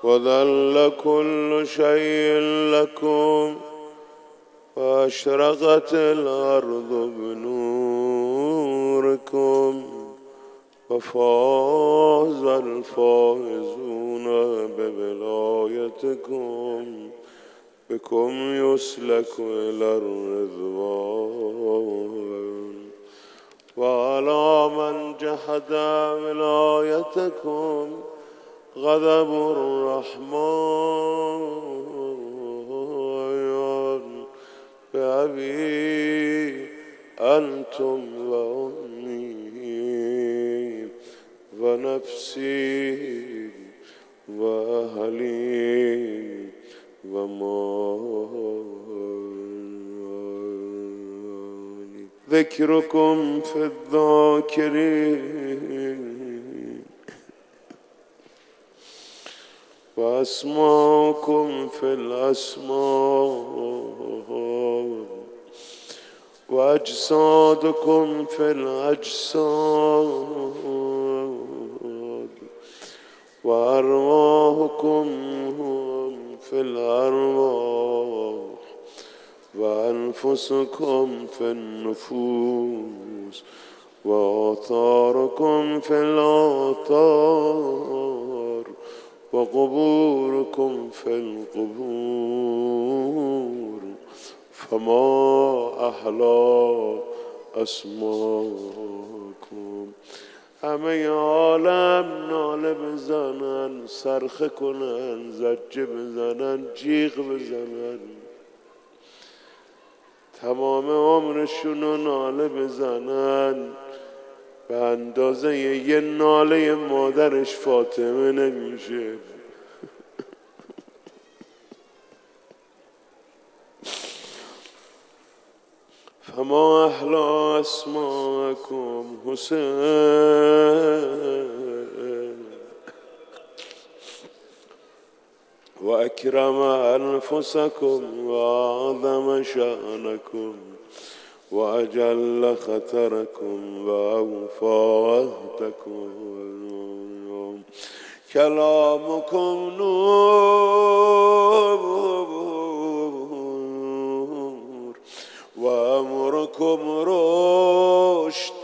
وذل كل شيء لكم وأشرقت الأرض بنوركم وفاز الفائزون بولايتكم بكم يسلك إلى الرضوان وعلى من جحد ولايتكم غضب الرحمن بأبي أنتم وأمي ونفسي وأهلي ومالي ذكركم في الذاكرين وأسماءكم في الأسماء وأجسادكم في الأجساد وأرواحكم في الأرواح وأنفسكم في النفوس وآثاركم في الآثار وقبوركم في القبور فما أحلى اسماءكم. همه عالم ناله بزنن، صرخه کنن، زجه بزنن، جیغ بزنن، تمام عمرشونو ناله بزنن، به اندازه یه ناله مادرش فاطمه نمیشه. فما احلى اسماءكم حسين واكرم انفسكم واعظم شأنكم واجل خطركم واوفى عهدكم. كلامكم نور وأمركم رشد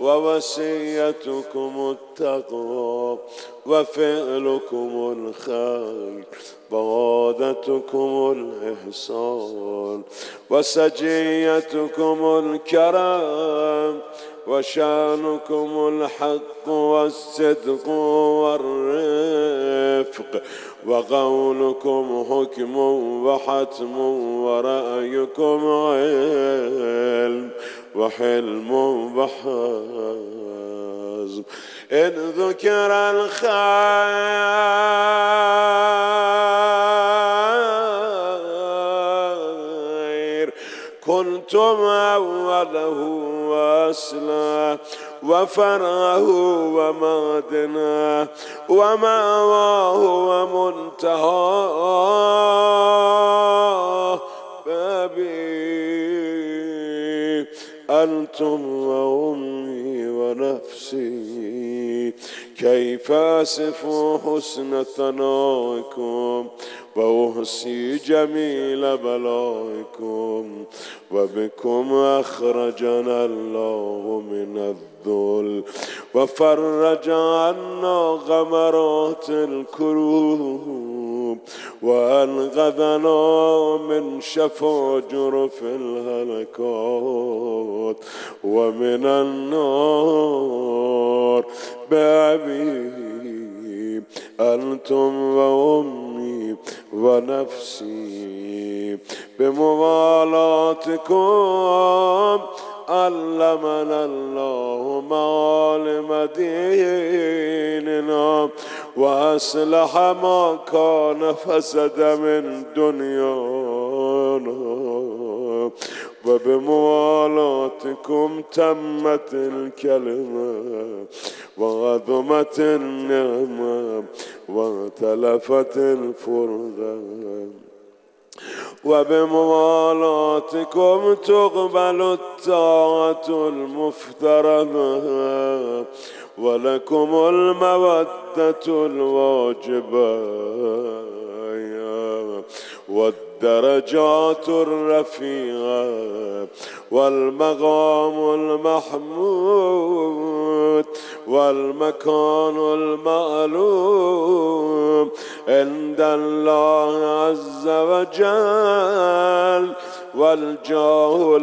ووصيتكم التقوى وفعلكم الخير وعادتكم الإحسان وسجيتكم الكرم وشأنكم الحق والصدق والرفق وقولكم حكم وحتم ورأيكم علم وحلم وحزم. إن ذكر الخير كنتم أوله وأصله وفرعه ومعدنه ومأواه ومنتهاه بأبي أنتم وأمي ونفسي. كيف أصف حسن ثنائكم وأحصي جميل بلائكم. وبكم أخرجنا الله من الذل وفرج عنا غمرات الكروب وأنقذنا من شفا جرف الهلكات ومن النار بأبي أنتم وأمي ونفسي. بموالاتكم علمنا الله معالم ديننا وأصلح ما كان فسد من دنيانا. وبموالاتكم تمت الكلمة وعظمت النعمة وتلفت الفرقان. وبموالاتكم تقبل الطاعة المفترضة ولكم المودة الواجبة والدرجات الرفيعة والمقام المحمود والمكان المعلوم عند الله عز وجل والجاه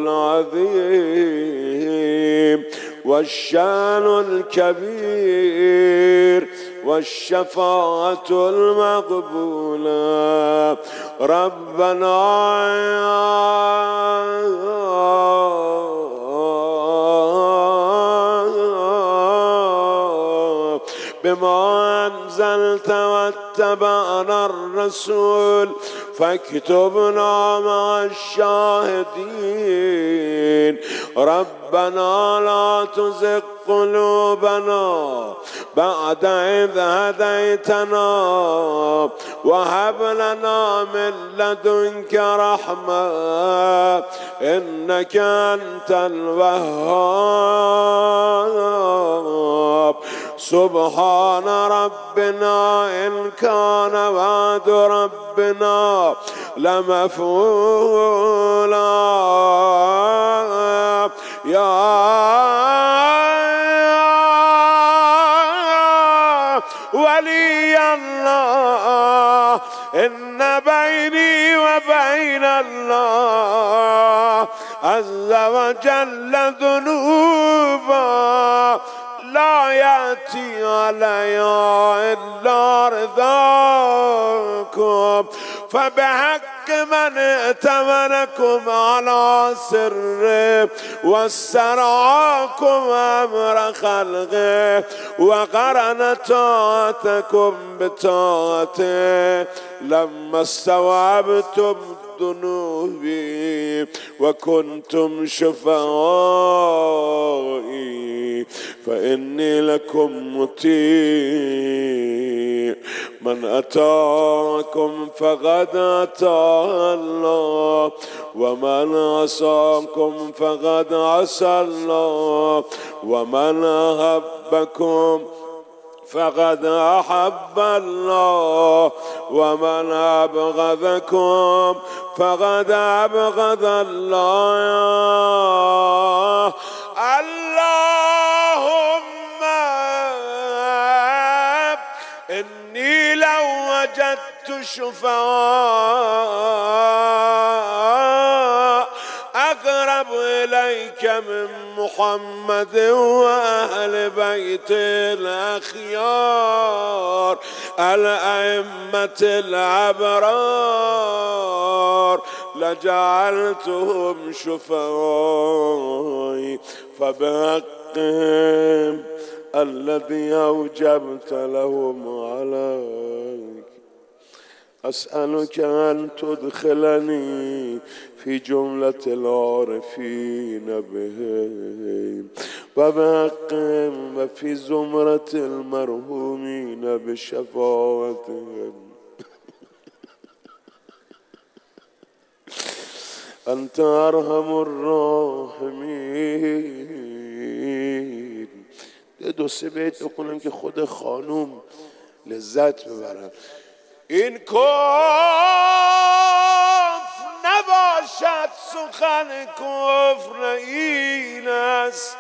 العظيم والشان الكبير والشفاعة المقبولة ربنا بما أنزلت واتبعنا الرسول فاكتبنا مع الشاهدين ربنا لا تزغ قلوبنا بعد إذ هديتنا وهب لنا من لدنك رحمة إنك أنت الوهاب سبحان ربنا إن كان وعد ربنا لمفعولا يا ولي الله إن بيني وبين الله عز وجل ذنوبا لا يأتي علي إلا رضاكم فبحق من ائتمنكم على سره واسترعاكم أمر خلقه وقرن طاعتكم بطاعته لما استوعبتم ذنوبي وكنتم شفعائي فإني لكم مطيع من أطاعكم فقد أطاع الله ومن عصاكم فقد عصى الله ومن أحبكم فقد أحب الله ومن أبغضكم فقد أبغض الله اللهم إني لو وجدت شفعاء أقرب إليك من محمد وأهل بيت الأخيار الأئمة الأبرار لجعلتهم شفعائي فبحقهم الذي أوجبت لهم عليك أسألك أن تدخلني في جملة العارفين بهم وبحقهم وفي زمرة المرحومين بشفاعتهم أنت أرحم الراحمين. دو سه بیت بکنم که خود خانوم لذت ببرن. این کفر نباشد سخن کفر این است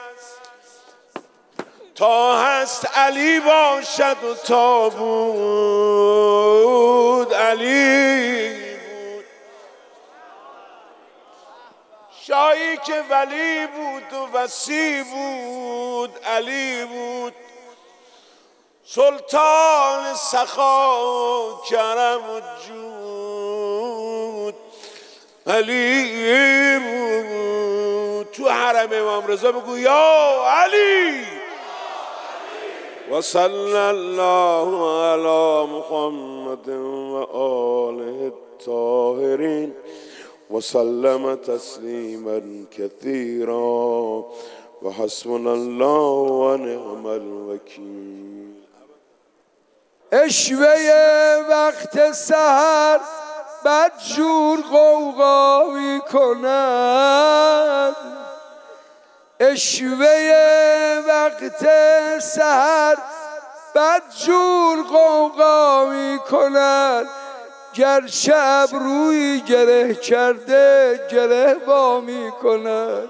تا هست علی باشد و تا بود علی بود. شاهی که ولی بود و وصی بود علی بود. سلطان سخا و کرم و جود علی بود. تو حرم امام رضا بگو یا علی. و صلی الله علی محمد و آله الطاهرین و سلم تسلیما کثیرا و حسبنا الله و نعم الوکیل. اشوه وقت سحر بدجور غوغا می کند. اشوه وقت سحر بدجور غوغا می کند. گرچه ابروی گره کرده گره وا میکند.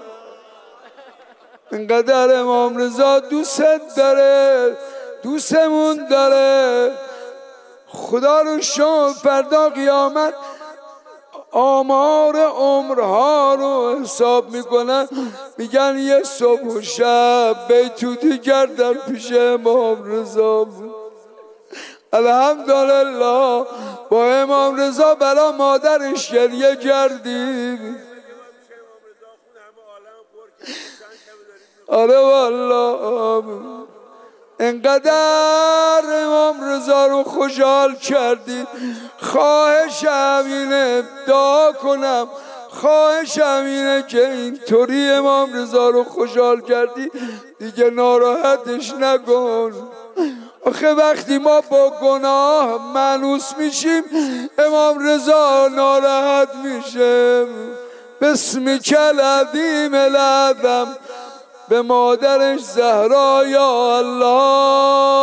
اینقدر امام رضا دوست داره، دوستمون داره. خدا رو شکر فردا قیامت آمار عمرها رو حساب میکنن، میگن یه صبح و شب بیتوتی کردن پیش امام رضا بود. الحمدلله با امام رضا برا مادرش گریه کردیم. آره والله انقدر امام رضا رو خوشحال کردی. خواهشم اینه دعا کنم، خواهشم اینه که اینطوری امام رضا رو خوشحال کردی دیگه ناراحتش نکن. آخه وقتی ما با گناه مانوس میشیم امام رضا ناراحت میشه. بسمک العظیم العظم به مادرش زهرا یا الله.